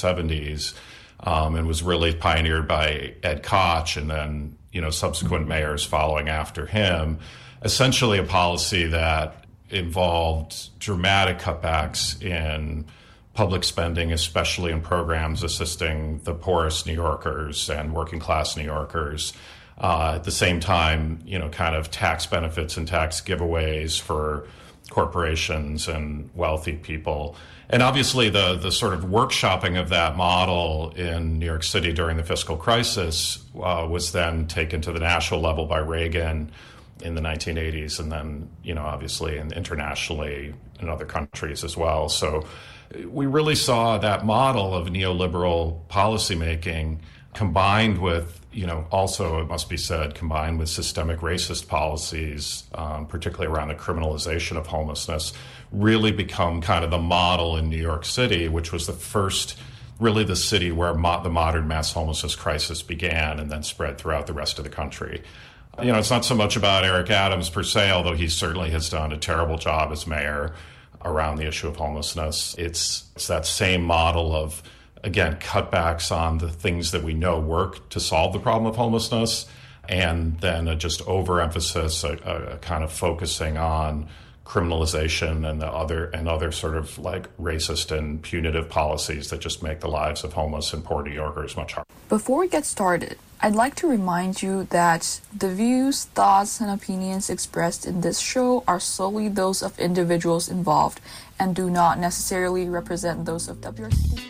1970s, and was really pioneered by Ed Koch and then, subsequent mayors following after him. Essentially a policy that involved dramatic cutbacks in public spending, especially in programs assisting the poorest New Yorkers and working class New Yorkers. At the same time, kind of tax benefits and tax giveaways for corporations and wealthy people. And obviously the sort of workshopping of that model in New York City during the fiscal crisis was then taken to the national level by Reagan in the 1980s, and then, obviously internationally in other countries as well. So we really saw that model of neoliberal policymaking combined with, also, it must be said, combined with systemic racist policies, particularly around the criminalization of homelessness, really become kind of the model in New York City, which was the first, really the city where the modern mass homelessness crisis began and then spread throughout the rest of the country. It's not so much about Eric Adams per se, although he certainly has done a terrible job as mayor around the issue of homelessness. It's that same model of, again, cutbacks on the things that we know work to solve the problem of homelessness, and then just overemphasis, a kind of focusing on criminalization and other sort of like racist and punitive policies that just make the lives of homeless and poor New Yorkers much harder. Before we get started, I'd like to remind you that the views, thoughts, and opinions expressed in this show are solely those of individuals involved and do not necessarily represent those of WRC.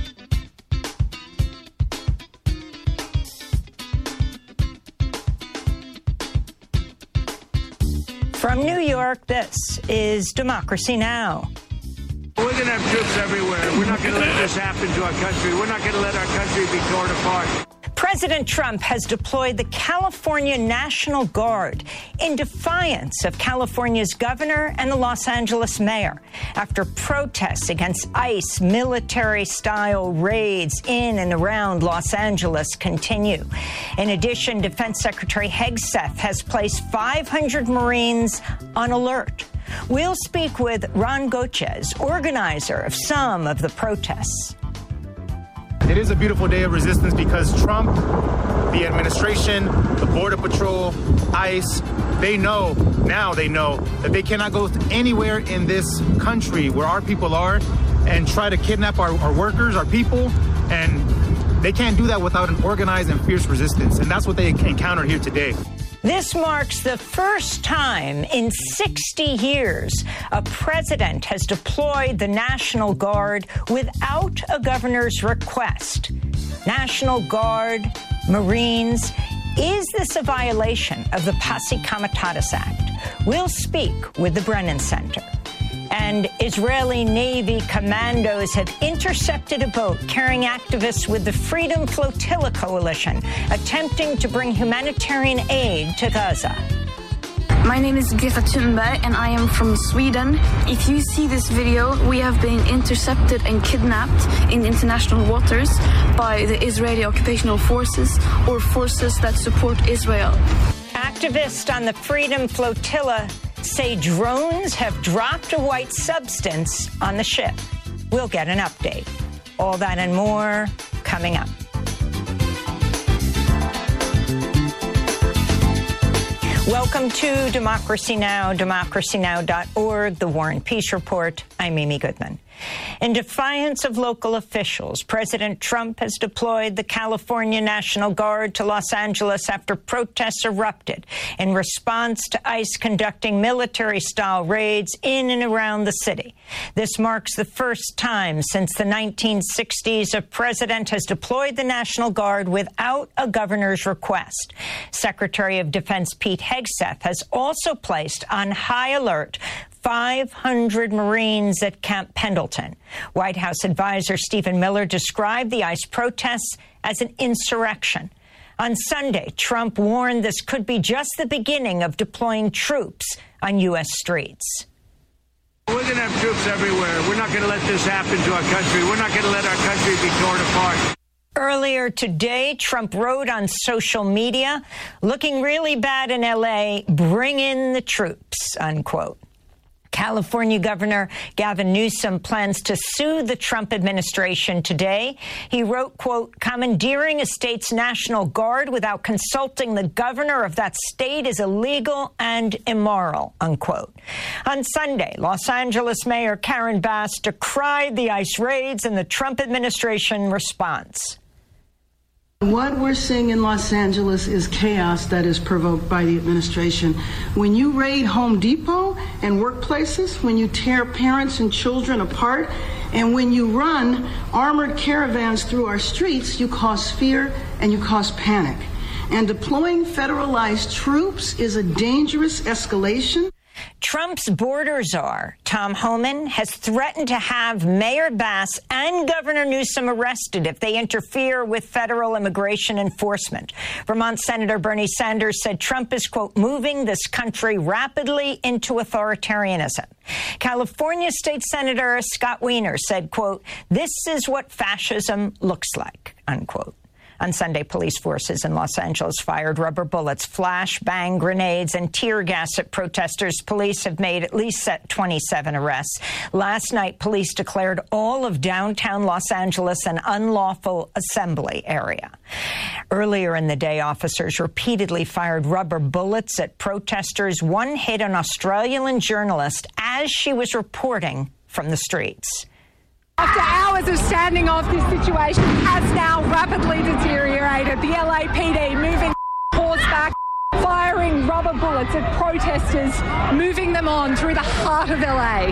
From New York, this is Democracy Now! We're going to have troops everywhere. We're not going to let this happen to our country. We're not going to let our country be torn apart. President Trump has deployed the California National Guard in defiance of California's governor and the Los Angeles mayor after protests against ICE military-style raids in and around Los Angeles continue. In addition, Defense Secretary Hegseth has placed 500 Marines on alert. We'll speak with Ron Gochez, organizer of some of the protests. It is a beautiful day of resistance because Trump, the administration, the Border Patrol, ICE, they know that they cannot go anywhere in this country where our people are and try to kidnap our workers, our people, and they can't do that without an organized and fierce resistance. And that's what they encountered here today. This marks the first time in 60 years a president has deployed the National Guard without a governor's request. National Guard, Marines, is this a violation of the Posse Comitatus Act? We'll speak with the Brennan Center. And Israeli Navy commandos have intercepted a boat carrying activists with the Freedom Flotilla Coalition, attempting to bring humanitarian aid to Gaza. My name is Greta Thunberg, and I am from Sweden. If you see this video, we have been intercepted and kidnapped in international waters by the Israeli occupational forces or forces that support Israel. Activists on the Freedom Flotilla say drones have dropped a white substance on the ship. We'll get an update. All that and more coming up. Welcome to Democracy Now!, democracynow.org, The War and Peace Report. I'm Amy Goodman. In defiance of local officials, President Trump has deployed the California National Guard to Los Angeles after protests erupted in response to ICE conducting military-style raids in and around the city. This marks the first time since the 1960s a president has deployed the National Guard without a governor's request. Secretary of Defense Pete Hegseth has also placed on high alert 500 Marines at Camp Pendleton. White House advisor Stephen Miller described the ICE protests as an insurrection. On Sunday, Trump warned this could be just the beginning of deploying troops on U.S. streets. We're going to have troops everywhere. We're not going to let this happen to our country. We're not going to let our country be torn apart. Earlier today, Trump wrote on social media, looking really bad in L.A., bring in the troops, unquote. California Governor Gavin Newsom plans to sue the Trump administration today. He wrote, quote, "Commandeering a state's National Guard without consulting the governor of that state is illegal and immoral," unquote. On Sunday, Los Angeles Mayor Karen Bass decried the ICE raids and the Trump administration response. What we're seeing in Los Angeles is chaos that is provoked by the administration. When you raid Home Depot and workplaces, when you tear parents and children apart, and when you run armored caravans through our streets, you cause fear and you cause panic. And deploying federalized troops is a dangerous escalation. Trump's border czar, Tom Homan, has threatened to have Mayor Bass and Governor Newsom arrested if they interfere with federal immigration enforcement. Vermont Senator Bernie Sanders said Trump is, quote, "moving this country rapidly into authoritarianism." California State Senator Scott Wiener said, quote, "This is what fascism looks like," unquote. On Sunday, police forces in Los Angeles fired rubber bullets, flashbang grenades, and tear gas at protesters. Police have made at least 27 arrests. Last night, police declared all of downtown Los Angeles an unlawful assembly area. Earlier in the day, officers repeatedly fired rubber bullets at protesters. One hit an Australian journalist as she was reporting from the streets. After hours of standing off, this situation has now rapidly deteriorated. The LAPD moving horseback, firing rubber bullets at protesters, moving them on through the heart of LA.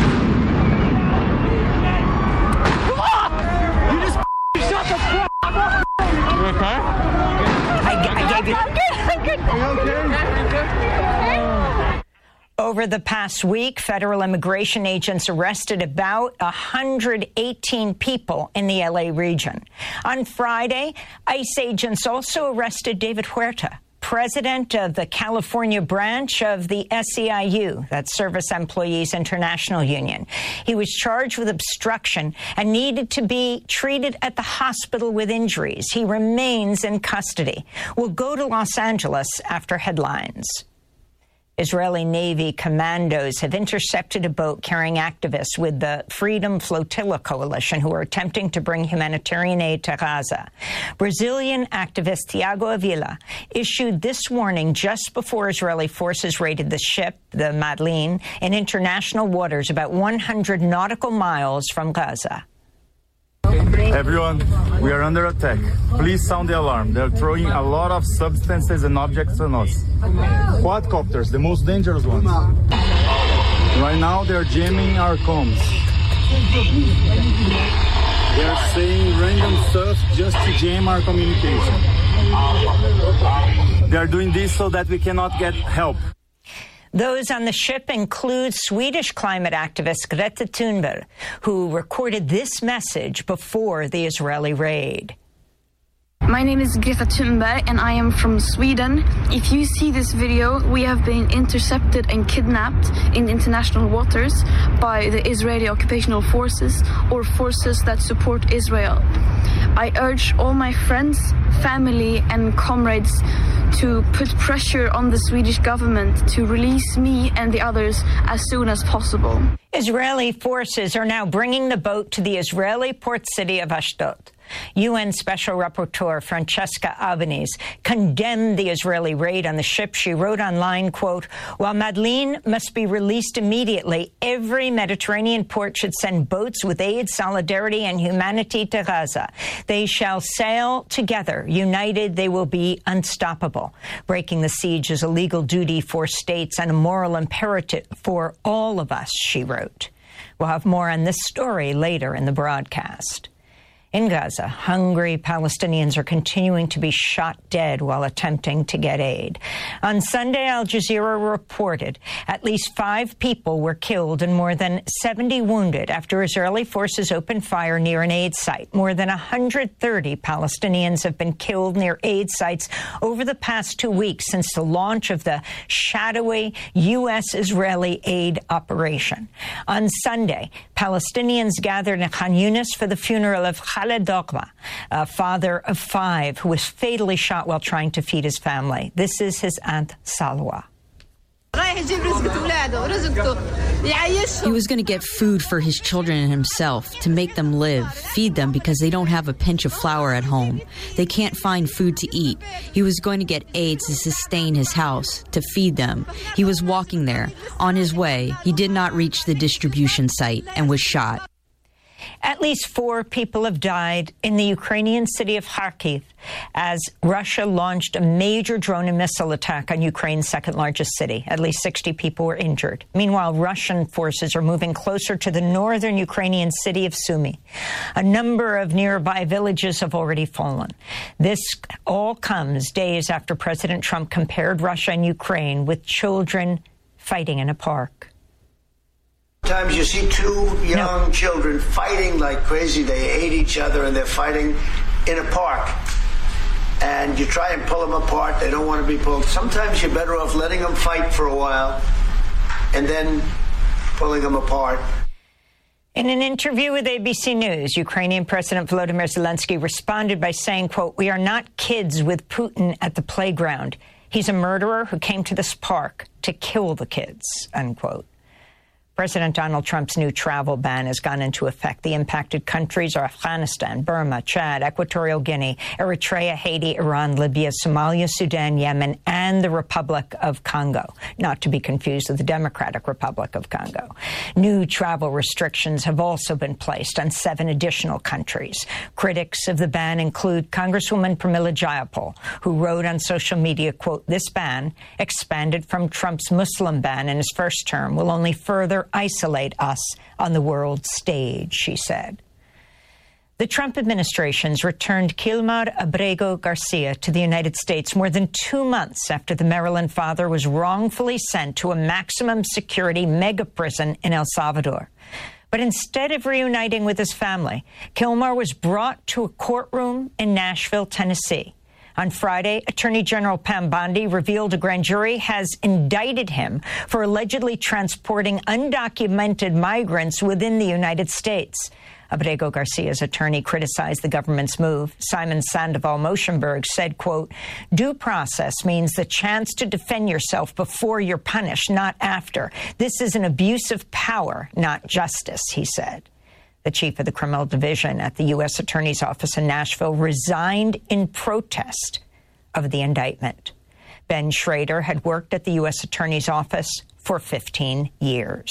You just shut the f*** up. You okay? I gave you... I'm good. Are you okay? Over the past week, federal immigration agents arrested about 118 people in the L.A. region. On Friday, ICE agents also arrested David Huerta, president of the California branch of the SEIU, that's Service Employees International Union. He was charged with obstruction and needed to be treated at the hospital with injuries. He remains in custody. We'll go to Los Angeles after headlines. Israeli Navy commandos have intercepted a boat carrying activists with the Freedom Flotilla Coalition who are attempting to bring humanitarian aid to Gaza. Brazilian activist Thiago Avila issued this warning just before Israeli forces raided the ship, the Madeleine, in international waters about 100 nautical miles from Gaza. Everyone, we are under attack. Please sound the alarm. They're throwing a lot of substances and objects on us. Quadcopters, the most dangerous ones. Right now, they're jamming our comms. They're saying random stuff just to jam our communication. They're doing this so that we cannot get help. Those on the ship include Swedish climate activist Greta Thunberg, who recorded this message before the Israeli raid. My name is Greta Thunberg and I am from Sweden. If you see this video, we have been intercepted and kidnapped in international waters by the Israeli occupational forces or forces that support Israel. I urge all my friends, family and comrades to put pressure on the Swedish government to release me and the others as soon as possible. Israeli forces are now bringing the boat to the Israeli port city of Ashdod. UN Special Rapporteur Francesca Albanese condemned the Israeli raid on the ship. She wrote online, quote, "While Madeleine must be released immediately, every Mediterranean port should send boats with aid, solidarity and humanity to Gaza. They shall sail together. United, they will be unstoppable. Breaking the siege is a legal duty for states and a moral imperative for all of us," she wrote. We'll have more on this story later in the broadcast. In Gaza, hungry Palestinians are continuing to be shot dead while attempting to get aid. On Sunday, Al Jazeera reported at least 5 people were killed and more than 70 wounded after Israeli forces opened fire near an aid site. More than 130 Palestinians have been killed near aid sites over the past 2 weeks since the launch of the shadowy U.S.-Israeli aid operation. On Sunday, Palestinians gathered in Khan Yunis for the funeral of Khaled Dogma, a father of 5 who was fatally shot while trying to feed his family. This is his aunt Salwa. He was going to get food for his children and himself, to make them live, feed them because they don't have a pinch of flour at home. They can't find food to eat. He was going to get aid to sustain his house, to feed them. He was walking there. On his way, he did not reach the distribution site and was shot. At least 4 people have died in the Ukrainian city of Kharkiv as Russia launched a major drone and missile attack on Ukraine's second-largest city. At least 60 people were injured. Meanwhile, Russian forces are moving closer to the northern Ukrainian city of Sumy. A number of nearby villages have already fallen. This all comes days after President Trump compared Russia and Ukraine with children fighting in a park. Sometimes you see 2 young children fighting like crazy. They hate each other and they're fighting in a park. And you try and pull them apart. They don't want to be pulled. Sometimes you're better off letting them fight for a while and then pulling them apart. In an interview with ABC News, Ukrainian President Volodymyr Zelensky responded by saying, quote, "We are not kids with Putin at the playground. He's a murderer who came to this park to kill the kids," unquote. President Donald Trump's new travel ban has gone into effect. The impacted countries are Afghanistan, Burma, Chad, Equatorial Guinea, Eritrea, Haiti, Iran, Libya, Somalia, Sudan, Yemen, and the Republic of Congo, not to be confused with the Democratic Republic of Congo. New travel restrictions have also been placed on 7 additional countries. Critics of the ban include Congresswoman Pramila Jayapal, who wrote on social media, quote, "This ban, expanded from Trump's Muslim ban in his first term, will only further isolate us on the world stage," she said. The Trump administration's returned Kilmar Abrego Garcia to the United States more than 2 months after the Maryland father was wrongfully sent to a maximum security mega prison in El Salvador. But instead of reuniting with his family, Kilmar was brought to a courtroom in Nashville, Tennessee. On Friday, Attorney General Pam Bondi revealed a grand jury has indicted him for allegedly transporting undocumented migrants within the United States. Abrego Garcia's attorney criticized the government's move. Simon Sandoval Moshenberg said, quote, "Due process means the chance to defend yourself before you're punished, not after. This is an abuse of power, not justice," he said. The chief of the criminal division at the U.S. Attorney's Office in Nashville resigned in protest of the indictment. Ben Schrader had worked at the U.S. Attorney's Office for 15 years.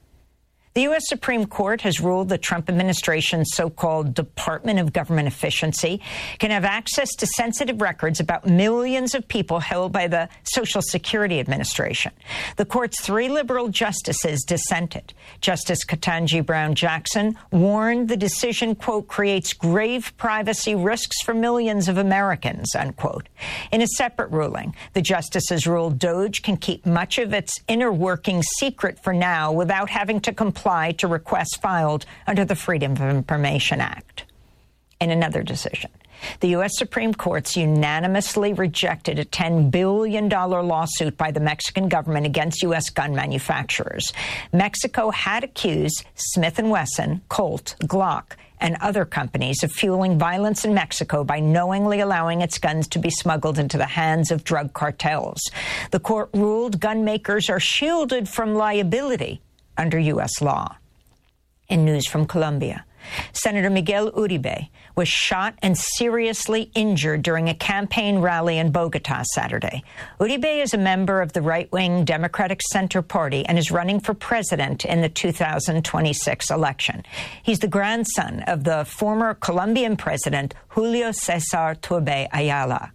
The U.S. Supreme Court has ruled the Trump administration's so-called Department of Government Efficiency can have access to sensitive records about millions of people held by the Social Security Administration. The court's 3 liberal justices dissented. Justice Ketanji Brown Jackson warned the decision, quote, "creates grave privacy risks for millions of Americans," unquote. In a separate ruling, the justices ruled DOJ can keep much of its inner workings secret for now without having to comply to requests filed under the Freedom of Information Act. In another decision, the U.S. Supreme Court's unanimously rejected a $10 billion lawsuit by the Mexican government against U.S. gun manufacturers. Mexico had accused Smith & Wesson, Colt, Glock, and other companies of fueling violence in Mexico by knowingly allowing its guns to be smuggled into the hands of drug cartels. The court ruled gun makers are shielded from liability under U.S. law. In news from Colombia, Senator Miguel Uribe was shot and seriously injured during a campaign rally in Bogota Saturday. Uribe is a member of the right-wing Democratic Center Party and is running for president in the 2026 election. He's the grandson of the former Colombian president Julio Cesar Turbay Ayala.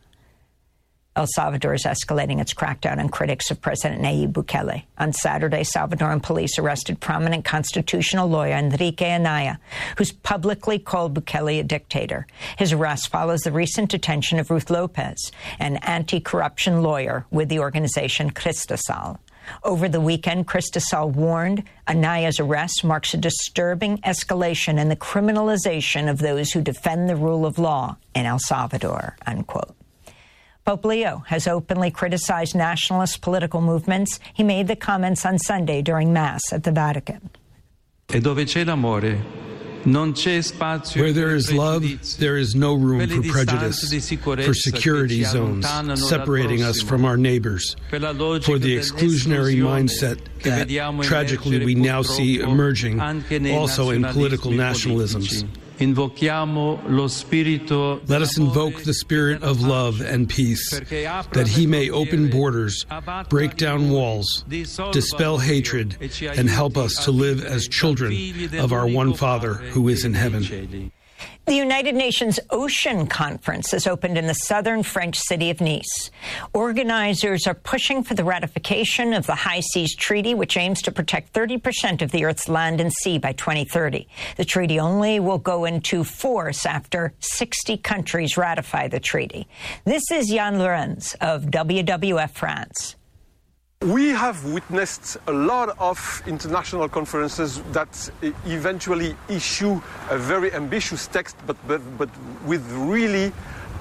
El Salvador is escalating its crackdown on critics of President Nayib Bukele. On Saturday, Salvadoran police arrested prominent constitutional lawyer Enrique Anaya, who's publicly called Bukele a dictator. His arrest follows the recent detention of Ruth Lopez, an anti-corruption lawyer with the organization Cristasal. Over the weekend, Cristasal warned Anaya's arrest marks a disturbing escalation in the criminalization of those who defend the rule of law in El Salvador, unquote. Pope Leo has openly criticized nationalist political movements. He made the comments on Sunday during Mass at the Vatican. E dove c'è l'amore, Where there is love, there is no room for prejudice, for security zones separating us from our neighbors, for the exclusionary mindset that, tragically, we now see emerging also in political nationalisms. Let us invoke the spirit of love and peace, that he may open borders, break down walls, dispel hatred, and help us to live as children of our one Father who is in heaven. The United Nations Ocean Conference has opened in the southern French city of Nice. Organizers are pushing for the ratification of the High Seas Treaty, which aims to protect 30% of the Earth's land and sea by 2030. The treaty only will go into force after 60 countries ratify the treaty. This is Jan Lorenz of WWF France. We have witnessed a lot of international conferences that eventually issue a very ambitious text, but with really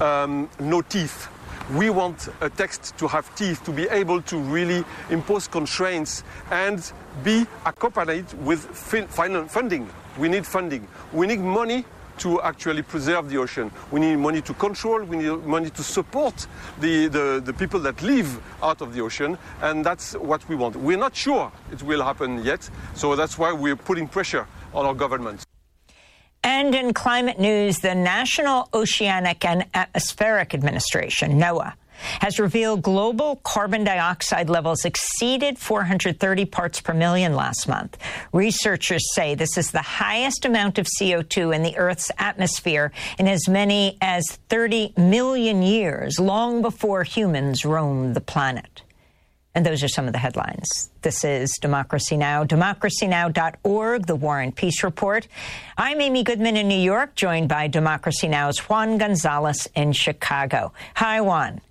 no teeth. We want a text to have teeth, to be able to really impose constraints and be accompanied with funding. We need funding. We need money to actually preserve the ocean. We need money to control, we need money to support the people that live out of the ocean, and that's what we want. We're not sure it will happen yet, so that's why we're putting pressure on our government. And in climate news, the National Oceanic and Atmospheric Administration, NOAA, has revealed global carbon dioxide levels exceeded 430 parts per million last month. Researchers say this is the highest amount of CO2 in the Earth's atmosphere in as many as 30 million years, long before humans roamed the planet. And those are some of the headlines. This is Democracy Now!, democracynow.org, the War and Peace Report. I'm Amy Goodman in New York, joined by Democracy Now!'s Juan Gonzalez in Chicago. Hi, Juan.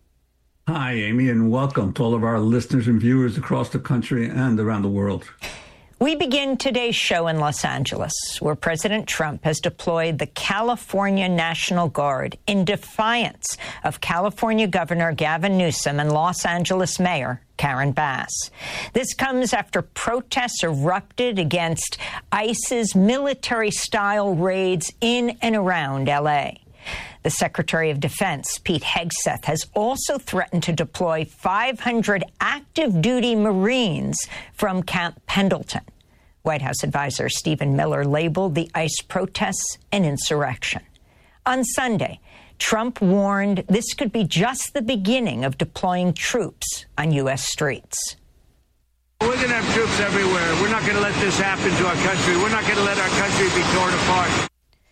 Hi, Amy, and welcome to all of our listeners and viewers across the country and around the world. We begin today's show in Los Angeles, where President Trump has deployed the California National Guard in defiance of California Governor Gavin Newsom and Los Angeles Mayor Karen Bass. This comes after protests erupted against ICE's military-style raids in and around L.A. The Secretary of Defense, Pete Hegseth, has also threatened to deploy 500 active-duty Marines from Camp Pendleton. White House advisor Stephen Miller labeled the ICE protests an insurrection. On Sunday, Trump warned this could be just the beginning of deploying troops on U.S. streets. We're going to have troops everywhere. We're not going to let this happen to our country. We're not going to let our country be torn apart.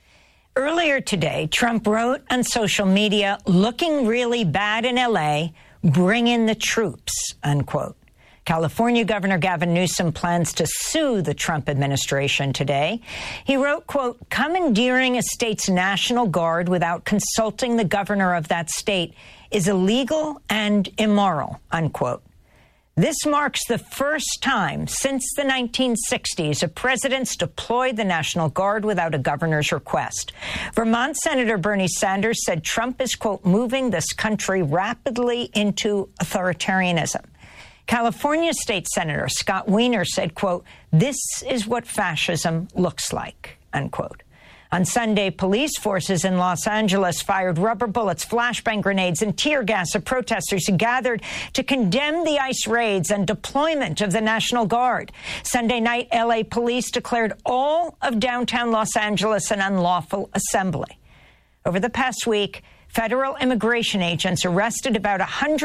Earlier today, Trump wrote on social media, "Looking really bad in L.A., bring in the troops," unquote. California Governor Gavin Newsom plans to sue the Trump administration today. He wrote, quote, "Commandeering a state's National Guard without consulting the governor of that state is illegal and immoral," unquote. This marks the first time since the 1960s a president's deployed the National Guard without a governor's request. Vermont Senator Bernie Sanders said Trump is, quote, "moving this country rapidly into authoritarianism." California State Senator Scott Wiener said, quote, "This is what fascism looks like," unquote. On Sunday, police forces in Los Angeles fired rubber bullets, flashbang grenades, and tear gas at protesters who gathered to condemn the ICE raids and deployment of the National Guard. Sunday night, L.A. police declared all of downtown Los Angeles an unlawful assembly. Over the past week, federal immigration agents arrested about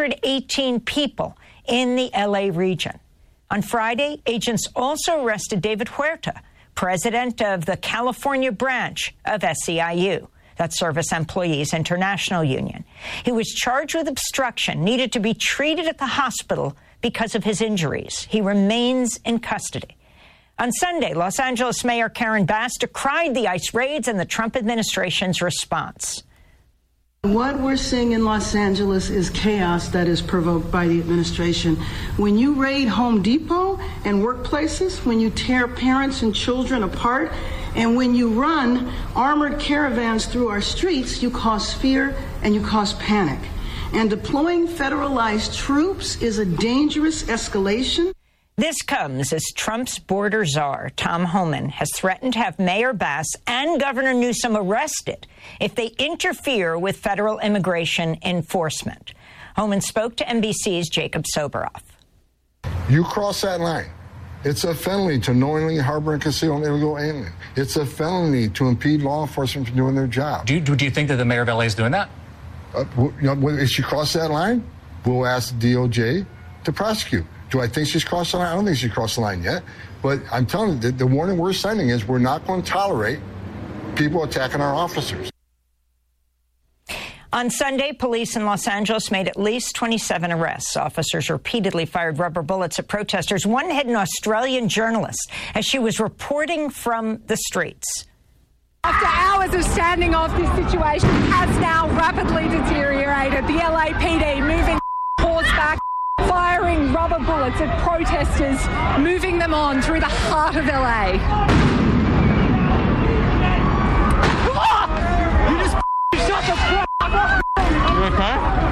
118 people in the L.A. region. On Friday, agents also arrested David Huerta, president of the California branch of SEIU, that's Service Employees International Union. He was charged with obstruction, needed to be treated at the hospital because of his injuries. He remains in custody. On Sunday, Los Angeles Mayor Karen Bass decried the ICE raids and the Trump administration's response. What we're seeing in Los Angeles is chaos that is provoked by the administration. When you raid Home Depot and workplaces, when you tear parents and children apart, and when you run armored caravans through our streets, you cause fear and you cause panic. And deploying federalized troops is a dangerous escalation. This comes as Trump's border czar, Tom Homan, has threatened to have Mayor Bass and Governor Newsom arrested if they interfere with federal immigration enforcement. Homan spoke to NBC's Jacob Soboroff. You cross that line. It's a felony to knowingly harbor and conceal an illegal alien. It's a felony to impede law enforcement from doing their job. Do you think that the mayor of LA is doing that? If she crossed that line, we'll ask the DOJ to prosecute. Do I think she's crossed the line? I don't think she's crossed the line yet. But I'm telling you, the warning we're sending is we're not going to tolerate people attacking our officers. On Sunday, police in Los Angeles made at least 27 arrests. Officers repeatedly fired rubber bullets at protesters. One hit an Australian journalist as she was reporting from the streets. After hours of standing off, this situation has now rapidly deteriorated. The LAPD moving horseback, firing rubber bullets at protesters, moving them on through the heart of LA. You just shut the fuck up. You okay?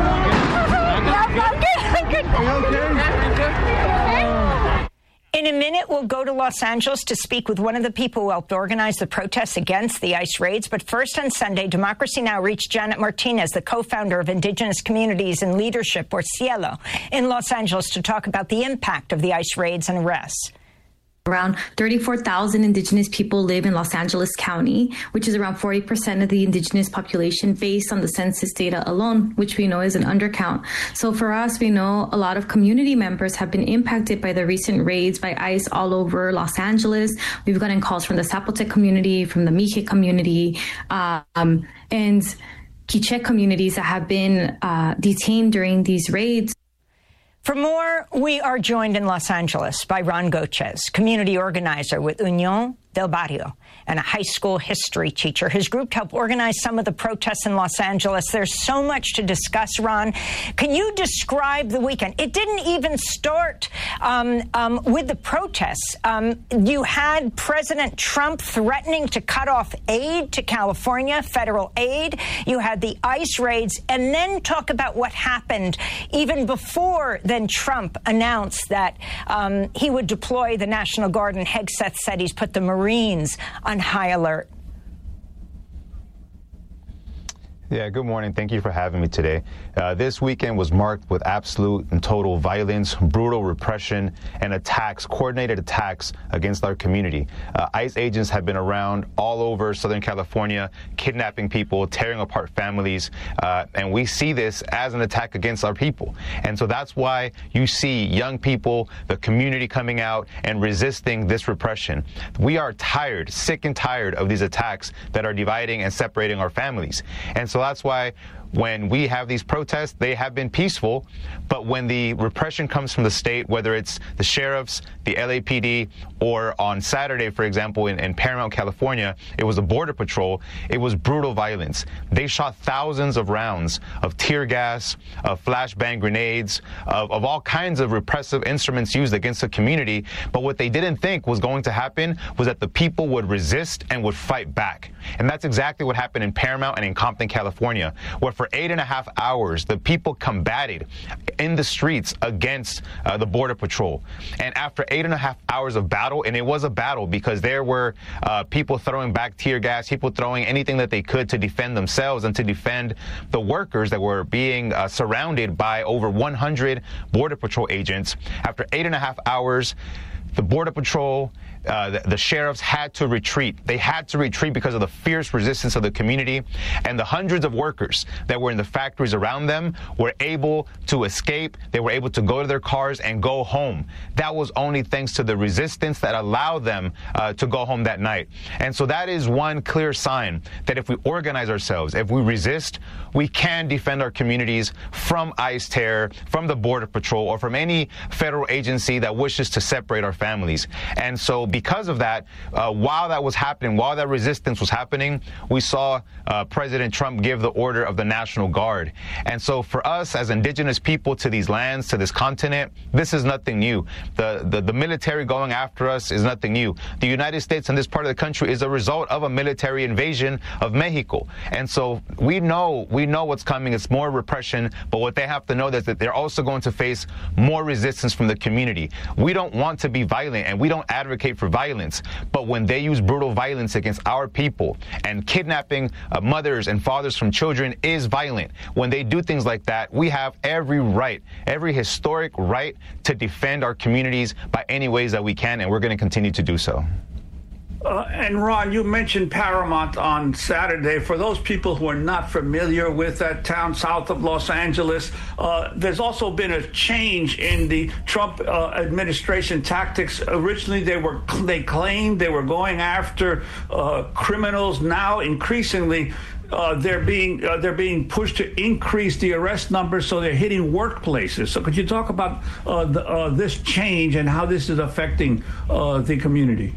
I'm good. Are you okay? In a minute, we'll go to Los Angeles to speak with one of the people who helped organize the protests against the ICE raids. But first, on Sunday, Democracy Now! Reached Janet Martinez, the co-founder of Indigenous Communities in Leadership, or Cielo, in Los Angeles to talk about the impact of the ICE raids and arrests. Around 34,000 Indigenous people live in Los Angeles County, which is around 40% of the Indigenous population based on the census data alone, which we know is an undercount. So for us, we know a lot of community members have been impacted by the recent raids by ICE all over Los Angeles. We've gotten calls from the Zapotec community, from the Mixe community, and Quiche communities that have been detained during these raids. For more, we are joined in Los Angeles by Ron Gochez, community organizer with Unión del Barrio and a high school history teacher. His group helped organize some of the protests in Los Angeles. There's so much to discuss, Ron. Can you describe the weekend? It didn't even start with the protests. You had President Trump threatening to cut off aid to California, federal aid. You had the ICE raids, and then talk about what happened even before then Trump announced that he would deploy the National Guard, and Hegseth said he's put the Marines on high alert. Yeah, good morning. Thank you for having me today. This weekend was marked with absolute and total violence, brutal repression, and attacks, coordinated attacks against our community. ICE agents have been around all over Southern California, kidnapping people, tearing apart families, and we see this as an attack against our people. And so that's why you see young people, the community coming out and resisting this repression. We are tired, sick and tired of these attacks that are dividing and separating our families. And so that's why when we have these protests, they have been peaceful, but when the repression comes from the state, whether it's the sheriffs, the LAPD, or on Saturday, for example, in Paramount, California, it was the Border Patrol, it was brutal violence. They shot thousands of rounds of tear gas, of flashbang grenades, of all kinds of repressive instruments used against the community, but what they didn't think was going to happen was that the people would resist and would fight back. And that's exactly what happened in Paramount and in Compton, California, where for 8.5 hours, the people combated in the streets against the Border Patrol. And after 8.5 hours of battle, and it was a battle because there were people throwing back tear gas, people throwing anything that they could to defend themselves and to defend the workers that were being surrounded by over 100 Border Patrol agents. After 8.5 hours, the Border Patrol, the sheriffs had to retreat. They had to retreat because of the fierce resistance of the community, and the hundreds of workers that were in the factories around them were able to escape. They were able to go to their cars and go home. That was only thanks to the resistance that allowed them to go home that night. And so that is one clear sign that if we organize ourselves, if we resist, we can defend our communities from ICE terror, from the Border Patrol, or from any federal agency that wishes to separate our families. families. And so because of that, while that was happening, while that resistance was happening, we saw President Trump give the order of the National Guard. And so for us as indigenous people to these lands, to this continent, this is nothing new. The military going after us is nothing new. The United States and this part of the country is a result of a military invasion of Mexico. And so we know what's coming. It's more repression, but what they have to know is that they're also going to face more resistance from the community. We don't want to be violent, and we don't advocate for violence, but when they use brutal violence against our people, and kidnapping mothers and fathers from children is violent, when they do things like that, we have every right, every historic right to defend our communities by any ways that we can, and we're going to continue to do so. And Ron, you mentioned Paramount on Saturday. For those people who are not familiar with that town south of Los Angeles, there's also been a change in the Trump administration tactics. Originally, they claimed they were going after criminals. Now, increasingly, they're being pushed to increase the arrest numbers, so they're hitting workplaces. So could you talk about this change and how this is affecting the community?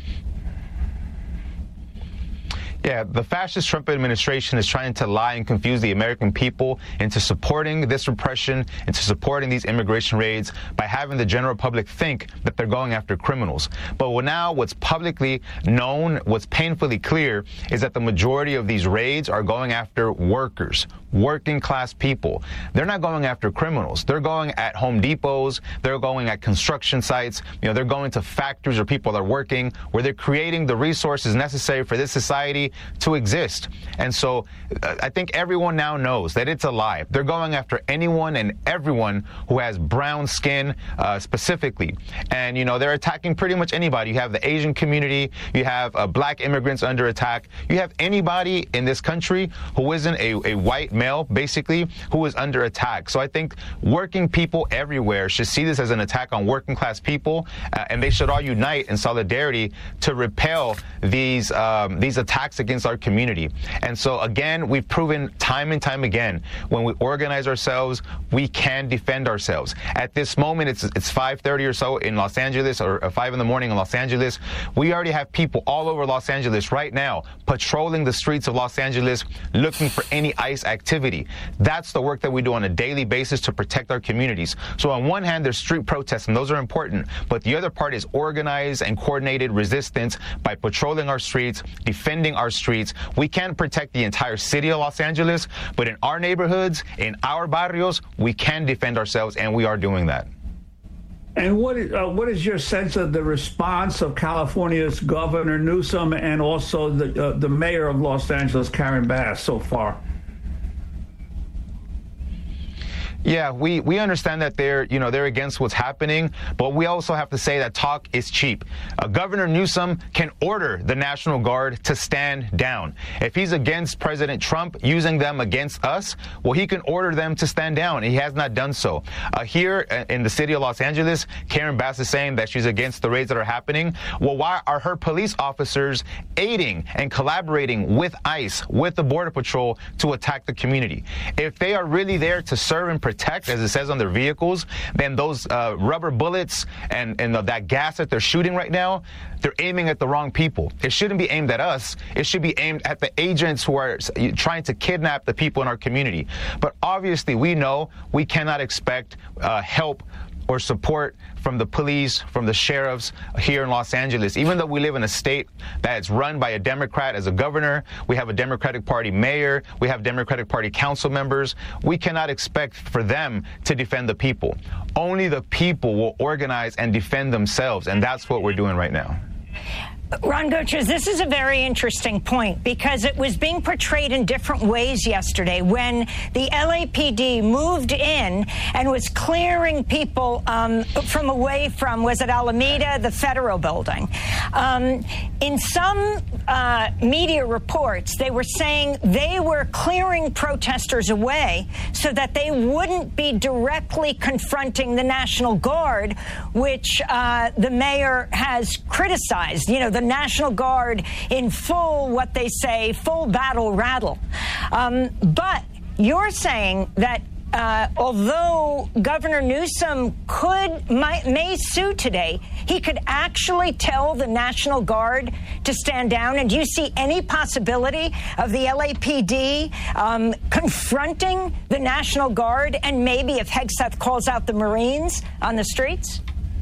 Yeah, the fascist Trump administration is trying to lie and confuse the American people into supporting this repression, into supporting these immigration raids by having the general public think that they're going after criminals. But now what's publicly known, what's painfully clear, is that the majority of these raids are going after workers, working class people. They're not going after criminals. They're going at Home Depots. They're going at construction sites. They're going to factories where people are working, where they're creating the resources necessary for this society to exist. And so I think everyone now knows that it's a lie. They're going after anyone and everyone who has brown skin specifically. And, they're attacking pretty much anybody. You have the Asian community. You have black immigrants under attack. You have anybody in this country who isn't a white male, basically, who is under attack. So I think working people everywhere should see this as an attack on working class people, and they should all unite in solidarity to repel these attacks against our community. And so again, we've proven time and time again, when we organize ourselves, we can defend ourselves. At this moment, it's 5:30 or so in Los Angeles, or 5 in the morning in Los Angeles. We already have people all over Los Angeles right now patrolling the streets of Los Angeles looking for any ICE activity. That's the work that we do on a daily basis to protect our communities. So on one hand, there's street protests, and those are important, but the other part is organized and coordinated resistance by patrolling our streets, defending our streets. We can't protect the entire city of Los Angeles, but in our neighborhoods, in our barrios, we can defend ourselves, and we are doing that. And what is your sense of the response of California's Governor Newsom and also the mayor of Los Angeles, Karen Bass, so far? Yeah, we understand that they're against what's happening, but we also have to say that talk is cheap. Governor Newsom can order the National Guard to stand down. If he's against President Trump using them against us, well, he can order them to stand down. He has not done so. Here in the city of Los Angeles, Karen Bass is saying that she's against the raids that are happening. Well, why are her police officers aiding and collaborating with ICE, with the Border Patrol, to attack the community? If they are really there to serve and protect, as it says on their vehicles, then those rubber bullets and that gas that they're shooting right now, they're aiming at the wrong people. It shouldn't be aimed at us. It should be aimed at the agents who are trying to kidnap the people in our community. But obviously, we know we cannot expect help or support from the police, from the sheriffs here in Los Angeles. Even though we live in a state that's run by a Democrat as a governor, we have a Democratic Party mayor, we have Democratic Party council members, we cannot expect for them to defend the people. Only the people will organize and defend themselves, and that's what we're doing right now. Ron Goches, this is a very interesting point because it was being portrayed in different ways yesterday when the LAPD moved in and was clearing people from away from, was it Alameda, the Federal Building. In some media reports, they were saying they were clearing protesters away so that they wouldn't be directly confronting the National Guard, which the mayor has criticized. The National Guard in full, what they say, full battle rattle. But you're saying that although Governor Newsom may sue today, he could actually tell the National Guard to stand down. And do you see any possibility of the LAPD confronting the National Guard and maybe if Hegseth calls out the Marines on the streets?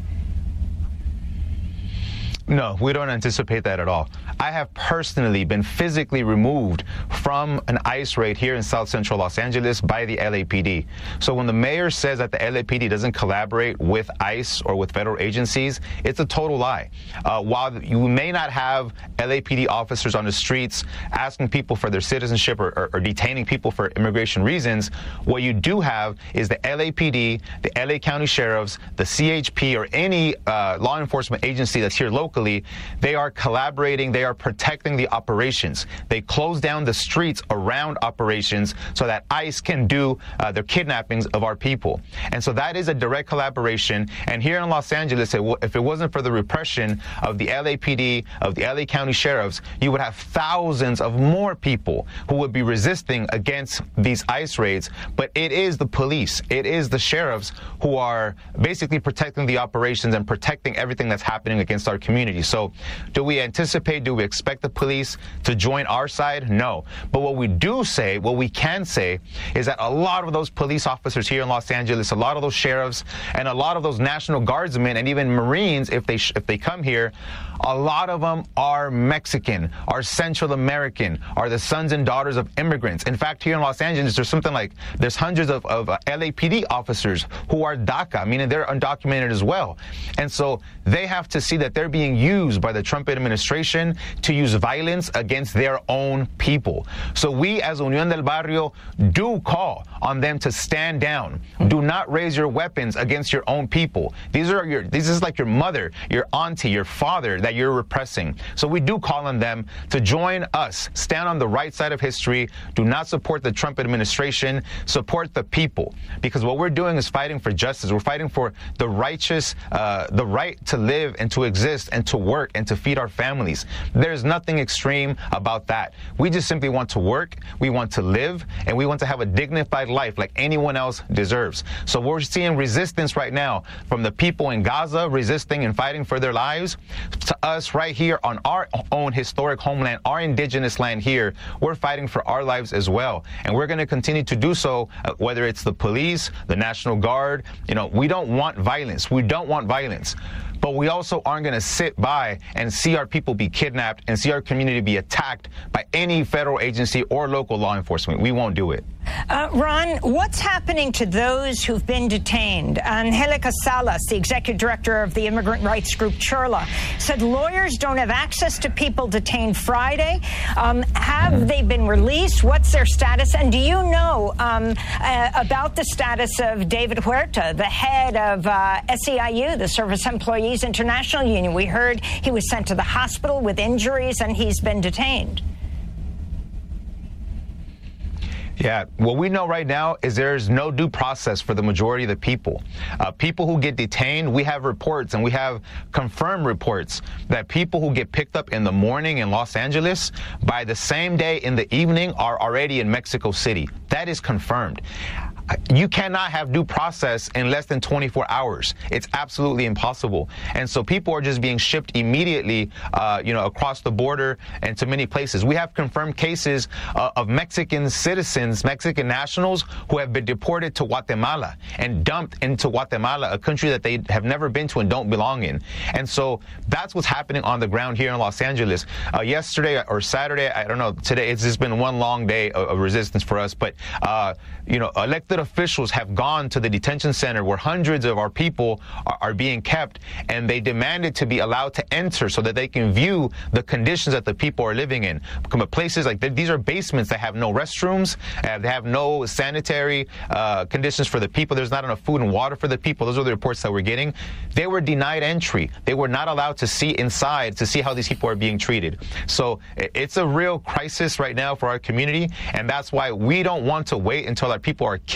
No, we don't anticipate that at all. I have personally been physically removed from an ICE raid here in South Central Los Angeles by the LAPD. So when the mayor says that the LAPD doesn't collaborate with ICE or with federal agencies, it's a total lie. While you may not have LAPD officers on the streets asking people for their citizenship or detaining people for immigration reasons, what you do have is the LAPD, the LA County Sheriffs, the CHP, or any law enforcement agency that's here locally. They are collaborating. They are protecting the operations. They close down the streets around operations so that ICE can do their kidnappings of our people. And so that is a direct collaboration. And here in Los Angeles, if it wasn't for the repression of the LAPD, of the LA County Sheriffs, you would have thousands of more people who would be resisting against these ICE raids. But it is the police, it is the sheriffs who are basically protecting the operations and protecting everything that's happening against our community. So do we anticipate, do we expect the police to join our side? No. But what we can say is that a lot of those police officers here in Los Angeles, a lot of those sheriffs, and a lot of those National Guardsmen and even Marines, if they come here, a lot of them are Mexican, are Central American, are the sons and daughters of immigrants. In fact, here in Los Angeles, there's hundreds of LAPD officers who are DACA, meaning they're undocumented as well. And so they have to see that they're being used by the Trump administration to use violence against their own people. So we as Unión del Barrio do call on them to stand down. Do not raise your weapons against your own people. This is like your mother, your auntie, your father that you're repressing. So we do call on them to join us, stand on the right side of history. Do not support the Trump administration, support the people. Because what we're doing is fighting for justice. We're fighting for the righteous, the right to live and to exist and to work and to feed our families. There's nothing extreme about that. We just simply want to work, we want to live, and we want to have a dignified life like anyone else deserves. So we're seeing resistance right now from the people in Gaza, resisting and fighting for their lives, to us right here on our own historic homeland, our indigenous land here. We're fighting for our lives as well. And we're going to continue to do so, whether it's the police, the National Guard. We don't want violence. We don't want violence. But we also aren't going to sit by and see our people be kidnapped and see our community be attacked by any federal agency or local law enforcement. We won't do it. Ron, what's happening to those who've been detained? Angelica Salas, the executive director of the immigrant rights group Churla, said lawyers don't have access to people detained Friday. Have they been released? What's their status? And do you know about the status of David Huerta, the head of SEIU, the Service Employees International Union? We heard he was sent to the hospital with injuries and he's been detained. Yeah, what we know right now is there's no due process for the majority of the people. People who get detained, we have reports and we have confirmed reports that people who get picked up in the morning in Los Angeles, by the same day in the evening are already in Mexico City. That is confirmed. You cannot have due process in less than 24 hours. It's absolutely impossible. And so people are just being shipped immediately, across the border and to many places. We have confirmed cases of Mexican citizens, Mexican nationals who have been deported to Guatemala and dumped into Guatemala, a country that they have never been to and don't belong in. And so that's what's happening on the ground here in Los Angeles. Yesterday or Saturday, I don't know, today it's just been one long day of resistance for us. But, elected officials have gone to the detention center where hundreds of our people are being kept, and they demanded to be allowed to enter so that they can view the conditions that the people are living in. Places like these are basements that have no restrooms, they have no sanitary conditions for the people. There's not enough food and water for the people. Those are the reports that we're getting. They were denied entry. They were not allowed to see inside to see how these people are being treated. So it's a real crisis right now for our community, and that's why we don't want to wait until our people are kidnapped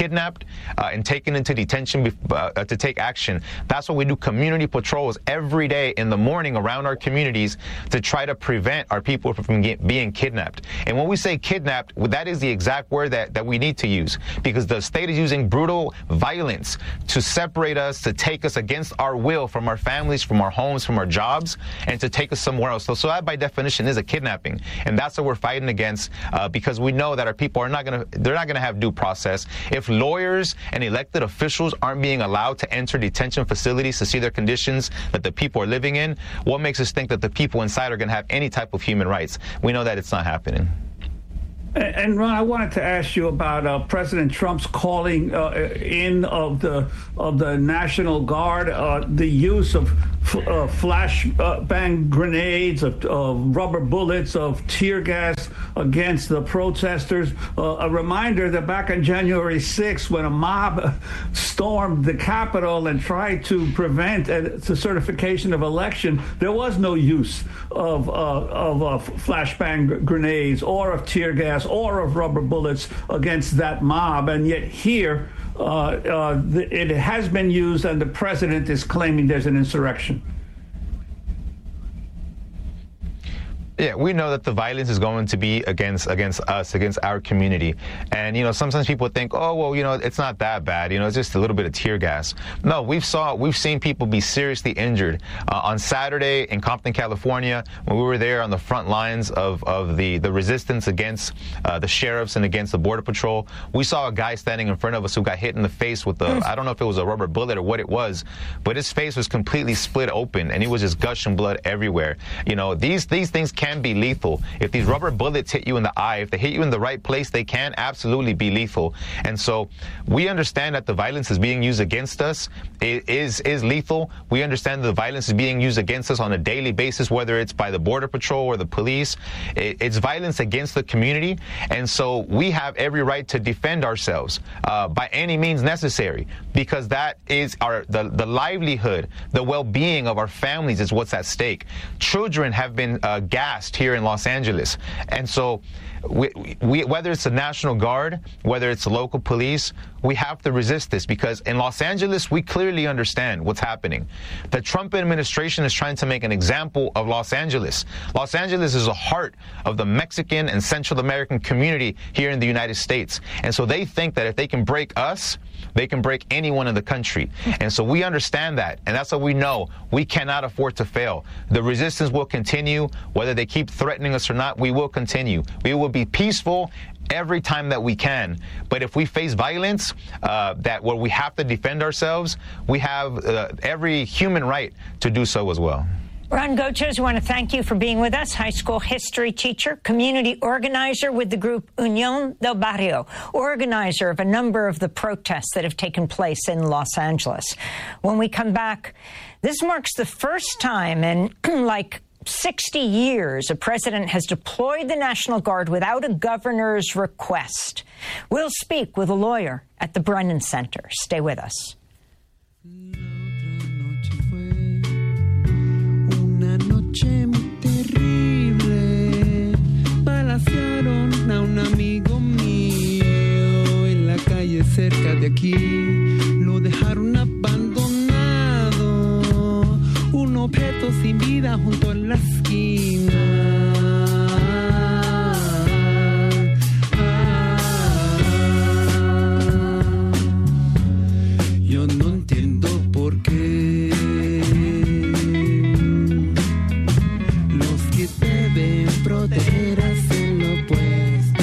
kidnapped and taken into detention to take action. That's why we do community patrols every day in the morning around our communities to try to prevent our people from being kidnapped. And when we say kidnapped, that is the exact word that we need to use, because the state is using brutal violence to separate us, to take us against our will from our families, from our homes, from our jobs, and to take us somewhere else. So that by definition is a kidnapping, and that's what we're fighting against, because we know that our people are not going to have due process. If lawyers and elected officials aren't being allowed to enter detention facilities to see their conditions that the people are living in, what makes us think that the people inside are going to have any type of human rights? We know that it's not happening. And Ron, I wanted to ask you about President Trump's calling in of the National Guard, the use of flashbang grenades, of rubber bullets, of tear gas against the protesters. A reminder that back on January 6th, when a mob stormed the Capitol and tried to prevent the certification of election, there was no use of flashbang grenades or of tear gas or of rubber bullets against that mob. And yet here, it has been used, and the president is claiming there's an insurrection. Yeah, we know that the violence is going to be against us, against our community. And, sometimes people think, oh, well, it's not that bad. It's just a little bit of tear gas. No, we've seen people be seriously injured. On Saturday in Compton, California, when we were there on the front lines of the resistance against the sheriffs and against the Border Patrol, we saw a guy standing in front of us who got hit in the face with I don't know if it was a rubber bullet or what it was, but his face was completely split open and he was just gushing blood everywhere. These things can be lethal. If these rubber bullets hit you in the eye, if they hit you in the right place, they can absolutely be lethal. And so we understand that the violence is being used against us. It is lethal. We understand that the violence is being used against us on a daily basis, whether it's by the Border Patrol or the police. It's violence against the community. And so we have every right to defend ourselves by any means necessary, because that is the livelihood, the well-being of our families is what's at stake. Children have been gassed here in Los Angeles. And so we whether it's the National Guard, whether it's the local police, we have to resist this, because in Los Angeles, we clearly understand what's happening. The Trump administration is trying to make an example of Los Angeles. Los Angeles is the heart of the Mexican and Central American community here in the United States. And so they think that if they can break us, they can break anyone in the country. And so we understand that. And that's what we know. We cannot afford to fail. The resistance will continue. Whether they keep threatening us or not, we will continue. We will be peaceful every time that we can. But if we face violence, where we have to defend ourselves, we have every human right to do so as well. Ron Goches, I want to thank you for being with us. High school history teacher, community organizer with the group Unión del Barrio, organizer of a number of the protests that have taken place in Los Angeles. When we come back, this marks the first time in 60 years a president has deployed the National Guard without a governor's request. We'll speak with a lawyer at the Brennan Center. Stay with us. Muy terrible, balacearon a un amigo mío en la calle cerca de aquí, lo dejaron abandonado, un objeto sin vida junto en la esquina. Yo no entiendo por qué proteger hacen lo opuesto.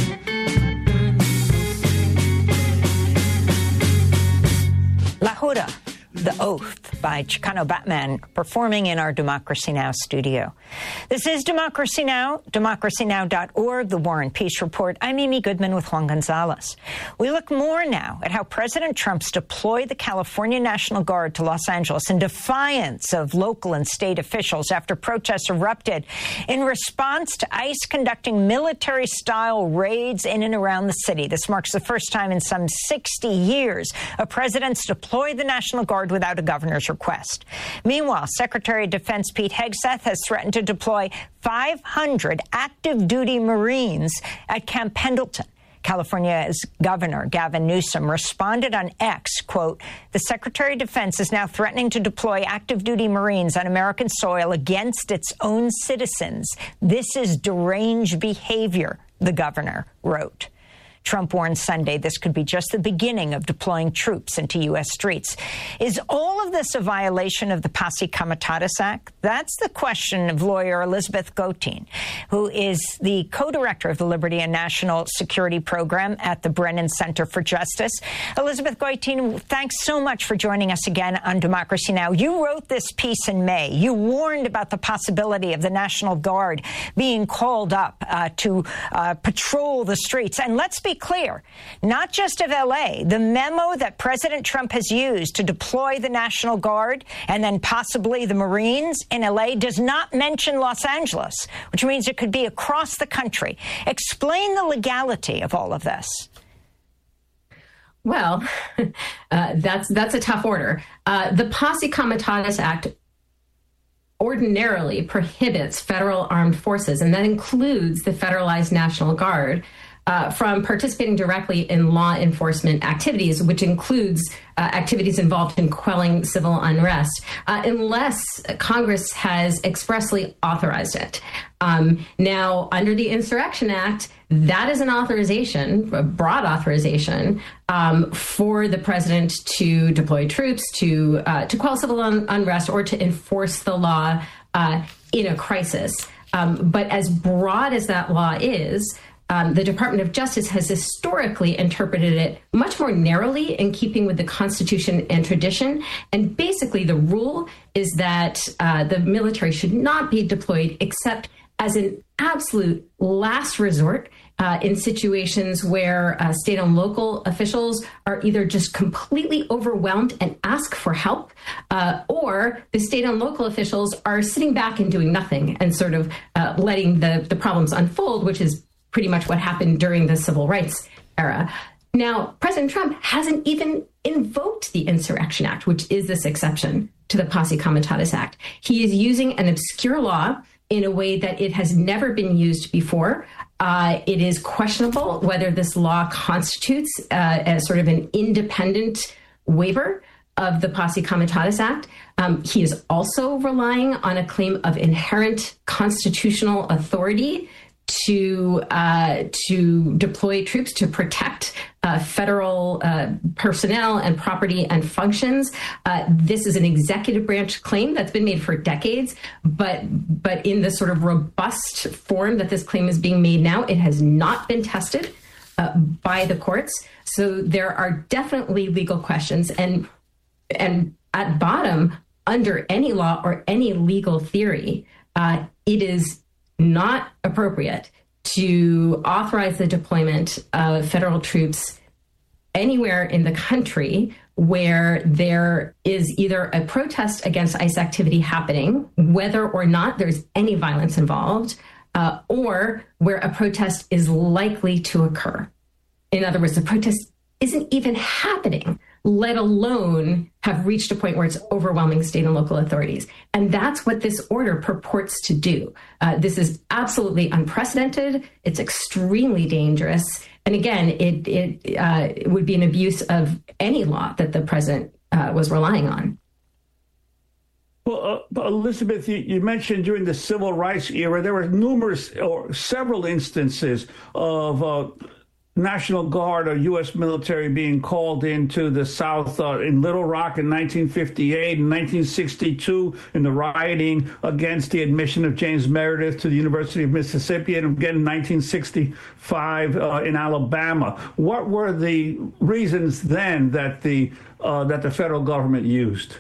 La Jura, The Oath by Chicano Batman, performing in our Democracy Now! Studio. This is Democracy Now!, democracynow.org, The War and Peace Report. I'm Amy Goodman with Juan Gonzalez. We look more now at how President Trump's deployed the California National Guard to Los Angeles in defiance of local and state officials after protests erupted in response to ICE conducting military-style raids in and around the city. This marks the first time in some 60 years a president's deployed the National Guard without a governor's request. Meanwhile, Secretary of Defense Pete Hegseth has threatened to deploy 500 active-duty Marines at Camp Pendleton. California's Governor Gavin Newsom responded on X, quote, "The Secretary of Defense is now threatening to deploy active duty Marines on American soil against its own citizens. This is deranged behavior," the governor wrote. Trump warned Sunday this could be just the beginning of deploying troops into U.S. streets. Is all of this a violation of the Posse Comitatus Act? That's the question of lawyer Elizabeth Gotein, who is the co-director of the Liberty and National Security Program at the Brennan Center for Justice. Elizabeth Gotein, thanks so much for joining us again on Democracy Now! You wrote this piece in May. You warned about the possibility of the National Guard being called up to patrol the streets. And let's be clear, not just of L.A., the memo that President Trump has used to deploy the National Guard and then possibly the Marines in L.A. does not mention Los Angeles, which means it could be across the country. Explain the legality of all of this. Well, that's a tough order. The Posse Comitatus Act ordinarily prohibits federal armed forces, and that includes the federalized National Guard, from participating directly in law enforcement activities, which includes activities involved in quelling civil unrest, unless Congress has expressly authorized it. Now, under the Insurrection Act, that is an authorization, a broad authorization, for the president to deploy troops, to quell civil unrest, or to enforce the law in a crisis. But as broad as that law is, the Department of Justice has historically interpreted it much more narrowly in keeping with the Constitution and tradition. And basically, the rule is that the military should not be deployed except as an absolute last resort in situations where state and local officials are either just completely overwhelmed and ask for help, or the state and local officials are sitting back and doing nothing and sort of letting the problems unfold, which is pretty much what happened during the civil rights era. Now, President Trump hasn't even invoked the Insurrection Act, which is this exception to the Posse Comitatus Act. He is using an obscure law in a way that it has never been used before. It is questionable whether this law constitutes as sort of an independent waiver of the Posse Comitatus Act. He is also relying on a claim of inherent constitutional authority to deploy troops to protect federal personnel and property and functions. This is an executive branch claim that's been made for decades, but in the sort of robust form that this claim is being made now, it has not been tested by the courts. So there are definitely legal questions, and at bottom, under any law or any legal theory, it is not appropriate to authorize the deployment of federal troops anywhere in the country where there is either a protest against ICE activity happening, whether or not there's any violence involved, or where a protest is likely to occur. In other words, the protest isn't even happening, let alone have reached a point where it's overwhelming state and local authorities. And that's what this order purports to do. This is absolutely unprecedented. It's extremely dangerous. And again, it would be an abuse of any law that the president was relying on. Well, Elizabeth, you mentioned during the civil rights era, there were numerous or several instances of National Guard or U.S. military being called into the South in Little Rock in 1958, in 1962 in the rioting against the admission of James Meredith to the University of Mississippi, and again in 1965 in Alabama. What were the reasons then that the federal government used?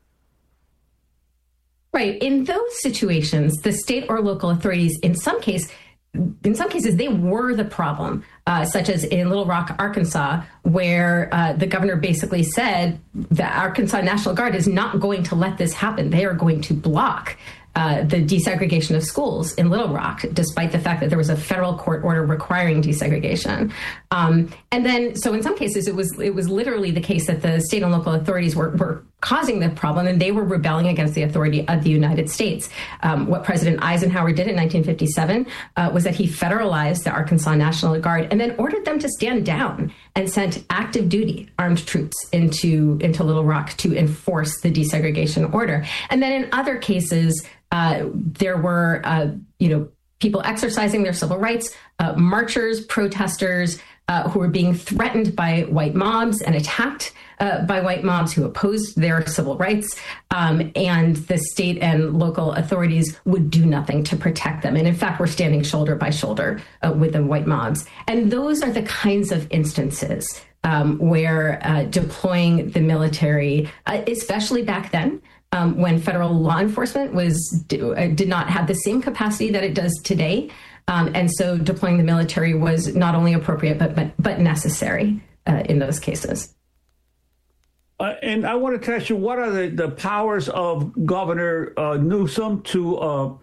Right. In those situations, the state or local authorities, in some cases, they were the problem, such as in Little Rock, Arkansas, where the governor basically said the Arkansas National Guard is not going to let this happen. They are going to block the desegregation of schools in Little Rock, despite the fact that there was a federal court order requiring desegregation. And then, so in some cases, it was literally the case that the state and local authorities were causing the problem, and they were rebelling against the authority of the United States. What President Eisenhower did in 1957 was that he federalized the Arkansas National Guard and then ordered them to stand down and sent active duty armed troops into Little Rock to enforce the desegregation order. And then in other cases, there were, people exercising their civil rights, marchers, protesters who were being threatened by white mobs and attacked by white mobs who opposed their civil rights, and the state and local authorities would do nothing to protect them. And in fact, we're standing shoulder by shoulder with the white mobs. And those are the kinds of instances where deploying the military, especially back then, when federal law enforcement did not have the same capacity that it does today. And so deploying the military was not only appropriate, but necessary in those cases. And I wanted to ask you, what are the powers of Governor Newsom to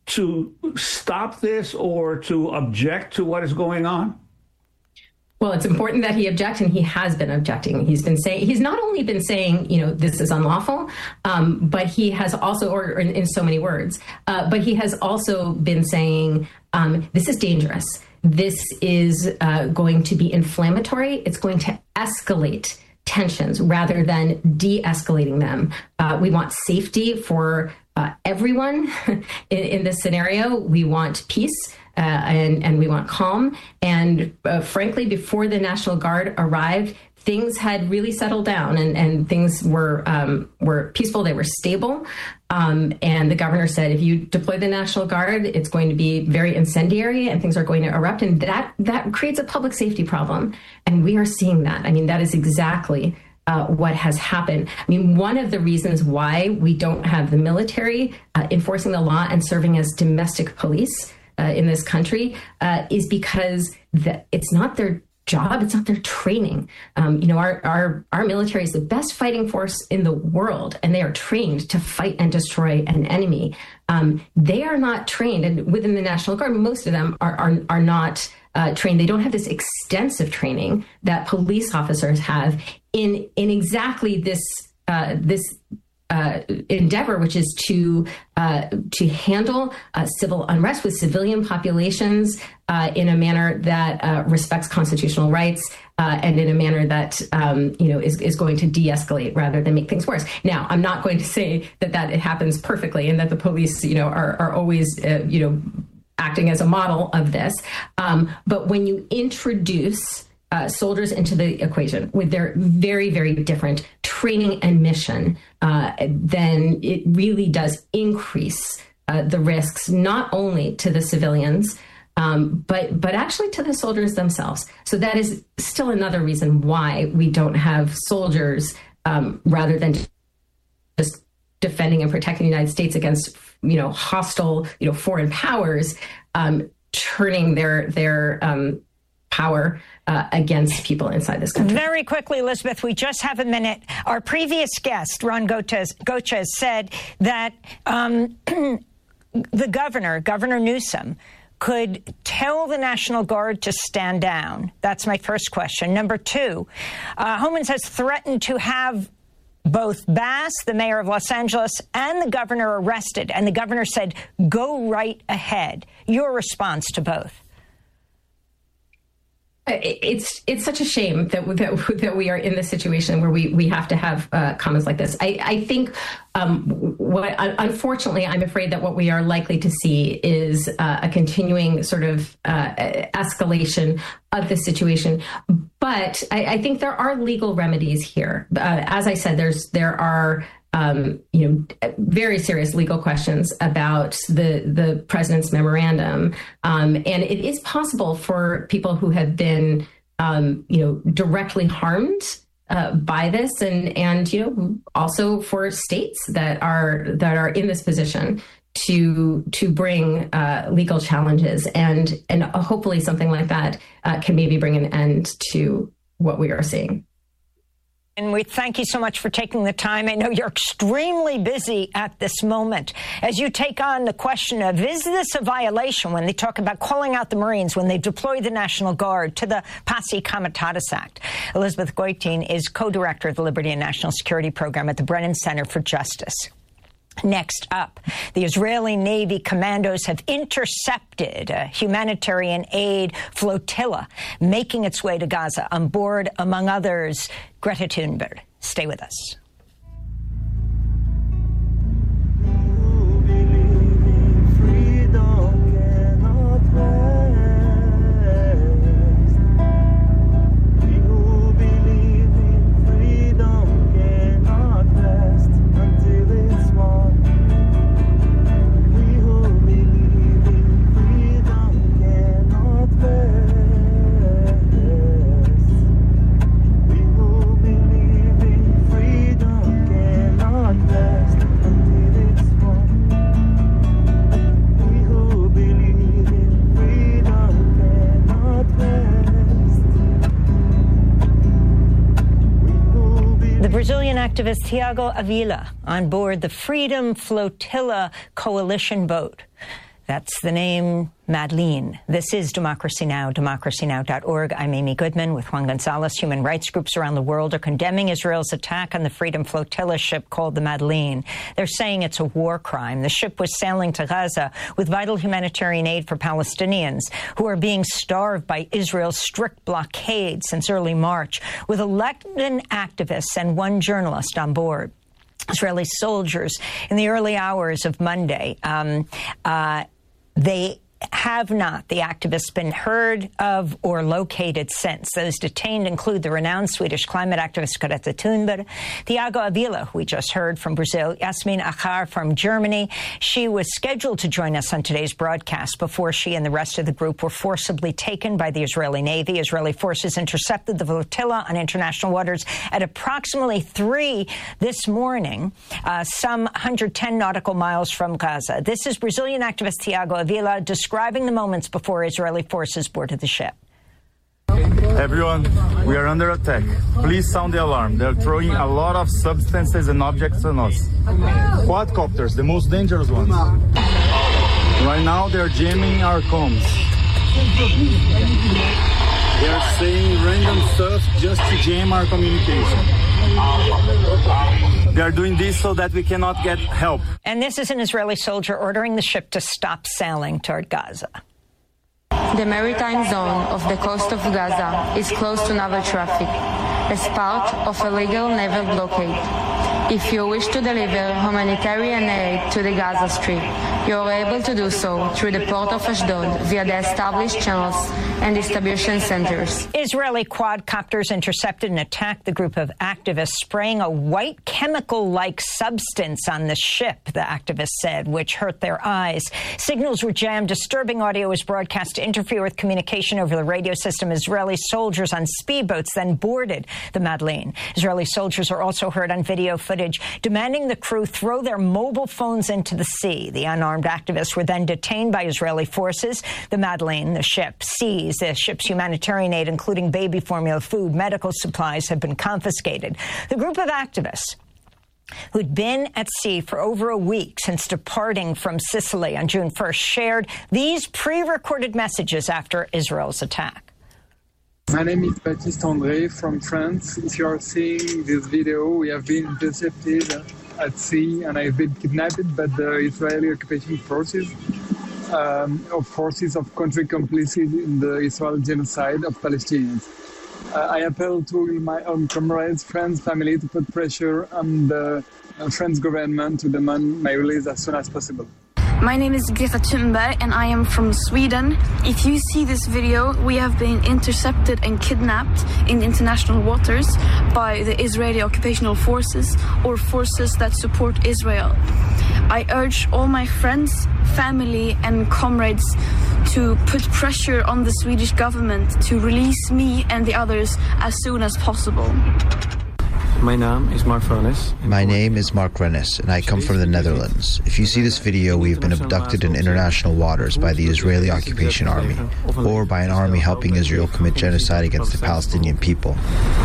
stop this or to object to what is going on? Well, it's important that he object, and he has been objecting. He's not only been saying, this is unlawful, but he has also, or in so many words, but he has also been saying, this is dangerous. This is going to be inflammatory. It's going to escalate tensions rather than de-escalating them. We want safety for everyone in this scenario. We want peace. And we want calm. And frankly, before the National Guard arrived, things had really settled down, and things were peaceful. They were stable. And the governor said, if you deploy the National Guard, it's going to be very incendiary and things are going to erupt. And that creates a public safety problem. And we are seeing that. I mean, that is exactly what has happened. I mean, one of the reasons why we don't have the military enforcing the law and serving as domestic police in this country is because it's not their job, it's not their training. Our military is the best fighting force in the world, and they are trained to fight and destroy an enemy. They are not trained, and within the National Guard, most of them are not trained. They don't have this extensive training that police officers have in exactly this endeavor, which is to handle civil unrest with civilian populations in a manner that respects constitutional rights and in a manner that is going to de-escalate rather than make things worse. Now, I'm not going to say that it happens perfectly and that the police are always acting as a model of this, but when you introduce soldiers into the equation with their very, very different training and mission, then it really does increase the risks, not only to the civilians, but actually to the soldiers themselves. So that is still another reason why we don't have soldiers, rather than just defending and protecting the United States against, hostile, foreign powers, turning their power against people inside this country. Very quickly, Elizabeth, we just have a minute. Our previous guest, Ron Goches, said that the Governor Newsom, could tell the National Guard to stand down. That's my first question. Number two, Homans has threatened to have both Bass, the mayor of Los Angeles, and the governor arrested. And the governor said, go right ahead. Your response to both? It's such a shame that we are in this situation where we have to have comments like this. I think unfortunately, I'm afraid that what we are likely to see is a continuing sort of escalation of the situation. But I think there are legal remedies here. As I said, there are very serious legal questions about the president's memorandum. And it is possible for people who have been, directly harmed by this and also for states that are in this position to bring legal challenges and hopefully something like that can maybe bring an end to what we are seeing. And we thank you so much for taking the time. I know you're extremely busy at this moment as you take on the question of, is this a violation when they talk about calling out the Marines when they deploy the National Guard to the Posse Comitatus Act? Elizabeth Goitein is co-director of the Liberty and National Security Program at the Brennan Center for Justice. Next up, the Israeli Navy commandos have intercepted a humanitarian aid flotilla making its way to Gaza. On board, among others, Greta Thunberg. Stay with us. Brazilian activist Thiago Avila on board the Freedom Flotilla coalition boat. That's the name, Madeleine. This is Democracy Now!, democracynow.org. I'm Amy Goodman with Juan Gonzalez. Human rights groups around the world are condemning Israel's attack on the Freedom Flotilla ship called the Madeleine. They're saying it's a war crime. The ship was sailing to Gaza with vital humanitarian aid for Palestinians who are being starved by Israel's strict blockade since early March, with 11 activists and 1 journalist on board. Israeli soldiers in the early hours of Monday, they have not, the activists, been heard of or located since. Those detained include the renowned Swedish climate activist Greta Thunberg, Thiago Avila, who we just heard from Brazil, Yasmin Achar from Germany. She was scheduled to join us on today's broadcast before she and the rest of the group were forcibly taken by the Israeli Navy. Israeli forces intercepted the flotilla on international waters at approximately 3 this morning, some 110 nautical miles from Gaza. This is Brazilian activist Thiago Avila describing the moments before Israeli forces boarded the ship. Everyone, we are under attack. Please sound the alarm. They're throwing a lot of substances and objects on us. Quadcopters, the most dangerous ones. Right now, they're jamming our comms. They're saying random stuff just to jam our communication. They're doing this so that we cannot get help. And this is an Israeli soldier ordering the ship to stop sailing toward Gaza. The maritime zone of the coast of Gaza is closed to naval traffic as part of a legal naval blockade. If you wish to deliver humanitarian aid to the Gaza Strip, you are able to do so through the port of Ashdod via the established channels and distribution centers. Israeli quadcopters intercepted and attacked the group of activists, spraying a white chemical-like substance on the ship, the activists said, which hurt their eyes. Signals were jammed. Disturbing audio was broadcast to interfere with communication over the radio system. Israeli soldiers on speedboats then boarded the Madeleine. Israeli soldiers are also heard on video footage demanding the crew throw their mobile phones into the sea. The unarmed activists were then detained by Israeli forces. The Madeleine, the ship, seized. The ship's humanitarian aid, including baby formula, food, medical supplies, have been confiscated. The group of activists who'd been at sea for over a week since departing from Sicily on June 1st shared these pre-recorded messages after Israel's attack. My name is Baptiste André from France. If you are seeing this video, we have been intercepted at sea and I've been kidnapped by the Israeli occupation forces of country complicit in the Israel genocide of Palestinians. I appeal to my own comrades, friends, family to put pressure on the French government to demand my release as soon as possible. My name is Greta Thunberg and I am from Sweden. If you see this video, we have been intercepted and kidnapped in international waters by the Israeli occupational forces or forces that support Israel. I urge all my friends, family and comrades to put pressure on the Swedish government to release me and the others as soon as possible. My name is Mark Rennes, and I come from the Netherlands. If you see this video, we have been abducted in international waters by the Israeli occupation army, or by an army helping Israel commit genocide against the Palestinian people.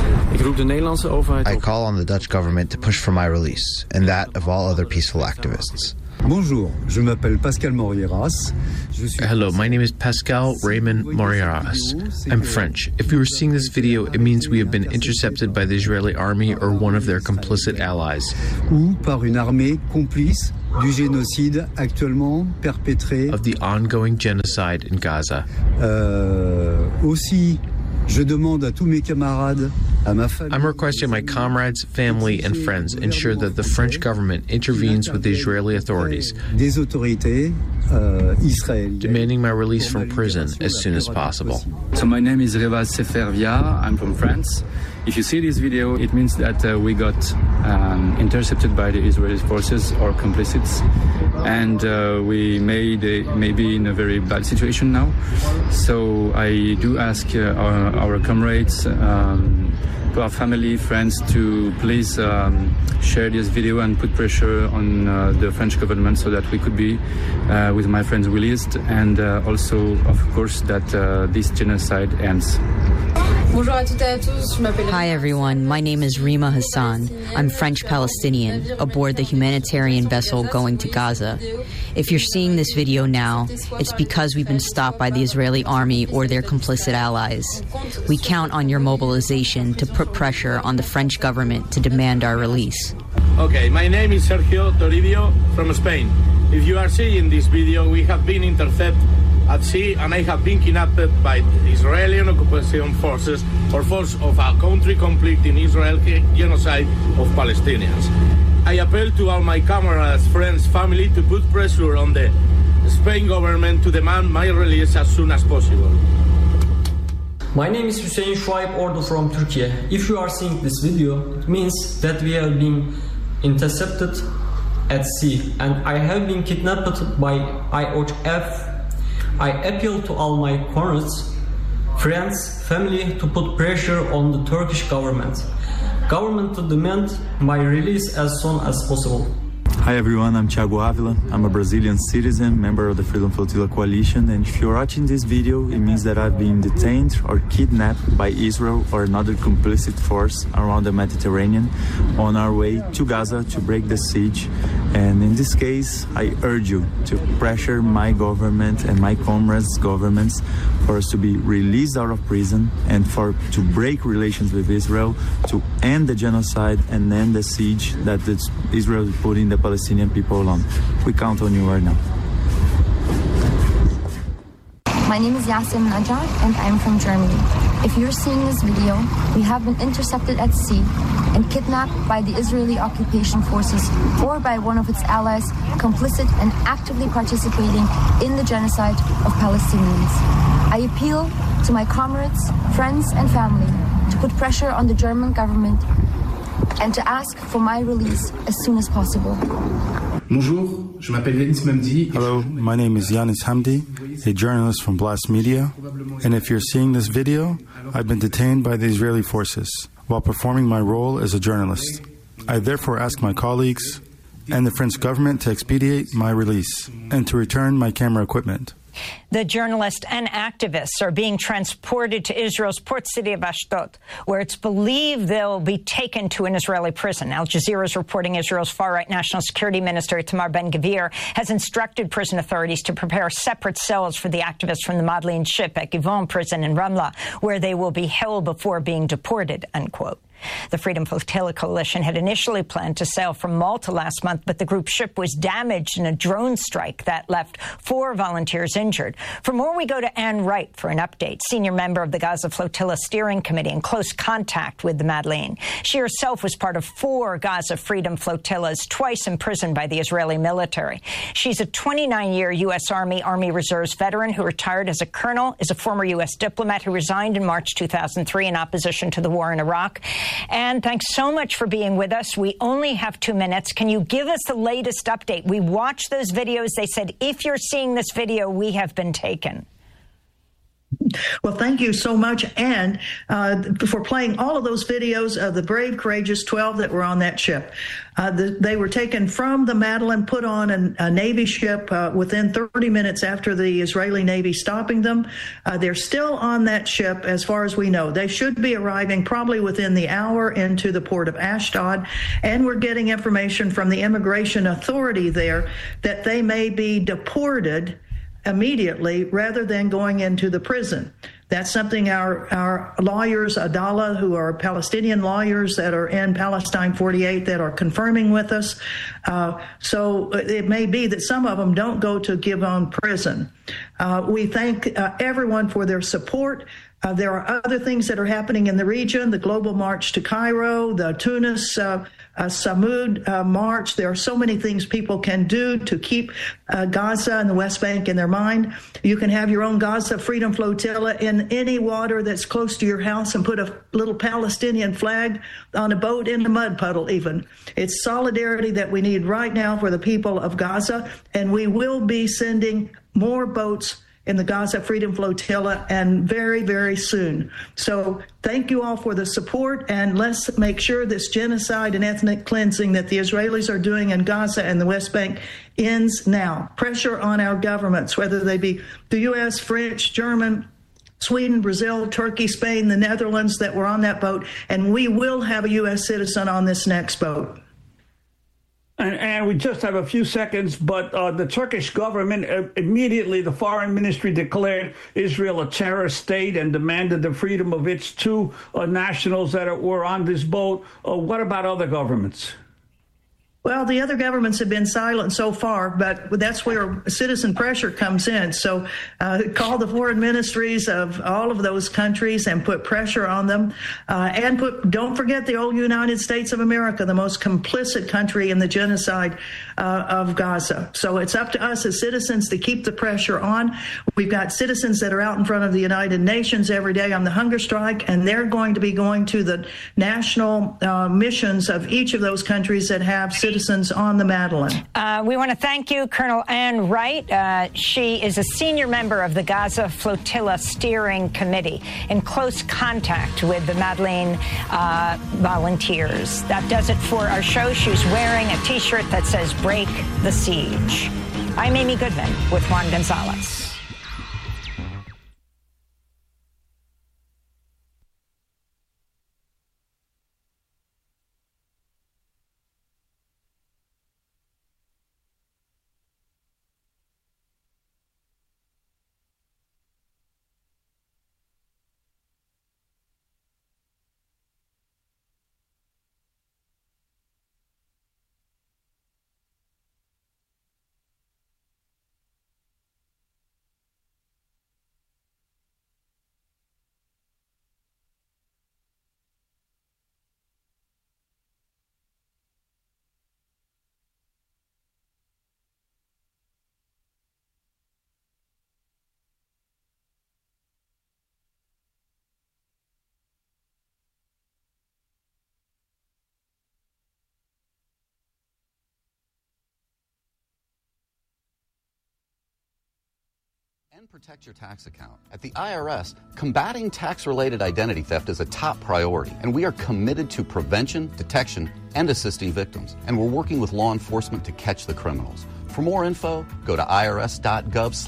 I call on the Dutch government to push for my release, and that of all other peaceful activists. Bonjour, je m'appelle Pascal Morieras. Hello, my name is Pascal Raymond Morieras. I'm French. If you are seeing this video, it means we have been intercepted by the Israeli army or one of their complicit allies. Ou par une armée complice du génocide actuellement perpétré. Of the ongoing genocide in Gaza. Aussi, je demande à tous mes camarades, à ma famille. I'm requesting my comrades, family, and friends ensure that the French government intervenes with the Israeli authorities, des autorités israéliennes, demanding my release from prison as soon as possible. So my name is Reva Sefervia. I'm from France. If you see this video, it means that we got intercepted by the Israeli forces or complicits, and we may be in a very bad situation now. So I do ask our comrades, to our family, friends, to please share this video and put pressure on the French government so that we could be, with my friends, released, and also, of course, that this genocide ends. Hi everyone, my name is Rima Hassan. I'm French-Palestinian, aboard the humanitarian vessel going to Gaza. If you're seeing this video now, it's because we've been stopped by the Israeli army or their complicit allies. We count on your mobilization to put pressure on the French government to demand our release. Okay, my name is Sergio Toribio from Spain. If you are seeing this video, we have been intercepted at sea, and I have been kidnapped by Israeli occupation forces or force of a country complete in Israel genocide of Palestinians. I appeal to all my comrades, friends, family to put pressure on the Spain government to demand my release as soon as possible. My name is Hüseyin Şuayb Ordu from Turkey. If you are seeing this video, it means that we have been intercepted at sea, and I have been kidnapped by IOF. I appeal to all my comrades, friends, family to put pressure on the Turkish government to demand my release as soon as possible. Hi everyone, I'm Thiago Avila. I'm a Brazilian citizen, member of the Freedom Flotilla Coalition, and if you're watching this video, it means that I've been detained or kidnapped by Israel or another complicit force around the Mediterranean on our way to Gaza to break the siege. And in this case, I urge you to pressure my government and my comrades' governments for us to be released out of prison and to break relations with Israel, to end the genocide and end the siege that Israel is putting the Palestinian people on. We count on you right now. My name is Yasim Najjar, and I'm from Germany. If you're seeing this video, we have been intercepted at sea and kidnapped by the Israeli occupation forces or by one of its allies, complicit and actively participating in the genocide of Palestinians. I appeal to my comrades, friends, and family to put pressure on the German government and to ask for my release as soon as possible. Hello, my name is Yanis Hamdi, a journalist from Blast Media, and if you're seeing this video, I've been detained by the Israeli forces while performing my role as a journalist. I therefore ask my colleagues and the French government to expedite my release and to return my camera equipment. The journalist and activists are being transported to Israel's port city of Ashdod, where it's believed they'll be taken to an Israeli prison. Al Jazeera is reporting Israel's far-right National Security Minister Itamar Ben-Gvir has instructed prison authorities to prepare separate cells for the activists from the Madlin ship at Givon prison in Ramla, where they will be held before being deported, unquote. The Freedom Flotilla Coalition had initially planned to sail from Malta last month, but the group's ship was damaged in a drone strike that left 4 volunteers injured. For more, we go to Anne Wright for an update, senior member of the Gaza Flotilla Steering Committee in close contact with the Madlin. She herself was part of 4 Gaza Freedom Flotillas, twice imprisoned by the Israeli military. She's a 29-year U.S. Army Reserves veteran who retired as a colonel, is a former U.S. diplomat who resigned in March 2003 in opposition to the war in Iraq. And thanks so much for being with us. We only have 2 minutes. Can you give us the latest update? We watched those videos. They said, if you're seeing this video, we have been taken. Well, thank you so much, and for playing all of those videos of the brave, courageous 12 that were on that ship. They were taken from the Madeleine, put on a Navy ship within 30 minutes after the Israeli Navy stopping them. They're still on that ship, as far as we know. They should be arriving probably within the hour into the port of Ashdod, and we're getting information from the immigration authority there that they may be deported immediately rather than going into the prison. That's something our lawyers, Adala, who are Palestinian lawyers that are in Palestine 48, that are confirming with us. So it may be that some of them don't go to Givon prison. We thank everyone for their support. There are other things that are happening in the region, the global march to Cairo, the Tunis Samud march. There are so many things people can do to keep Gaza and the West Bank in their mind. You can have your own Gaza Freedom Flotilla in any water that's close to your house and put a little Palestinian flag on a boat in a mud puddle even. It's solidarity that we need right now for the people of Gaza, and we will be sending more boats in the Gaza Freedom Flotilla, and very, very soon. So thank you all for the support, and let's make sure this genocide and ethnic cleansing that the Israelis are doing in Gaza and the West Bank ends now. Pressure on our governments, whether they be the U.S., French, German, Sweden, Brazil, Turkey, Spain, the Netherlands, that were on that boat, and we will have a U.S. citizen on this next boat. And we just have a few seconds, but the Turkish government, immediately the foreign ministry declared Israel a terrorist state and demanded the freedom of its two nationals that were on this boat. What about other governments? Well, the other governments have been silent so far, but that's where citizen pressure comes in. So call the foreign ministries of all of those countries and put pressure on them. Don't forget the old United States of America, the most complicit country in the genocide of Gaza. So it's up to us as citizens to keep the pressure on. We've got citizens that are out in front of the United Nations every day on the hunger strike, and they're going to be going to the national missions of each of those countries that have citizens on the Madeleine. We want to thank you, Colonel Ann Wright. She is a senior member of the Gaza Flotilla Steering Committee, in close contact with the Madeleine volunteers. That does it for our show. She's wearing a T-shirt that says "Break the Siege." I'm Amy Goodman with Juan Gonzalez. And protect your tax account. At the IRS, combating tax-related identity theft is a top priority, and we are committed to prevention, detection, and assisting victims. And we're working with law enforcement to catch the criminals. For more info, go to irs.gov/.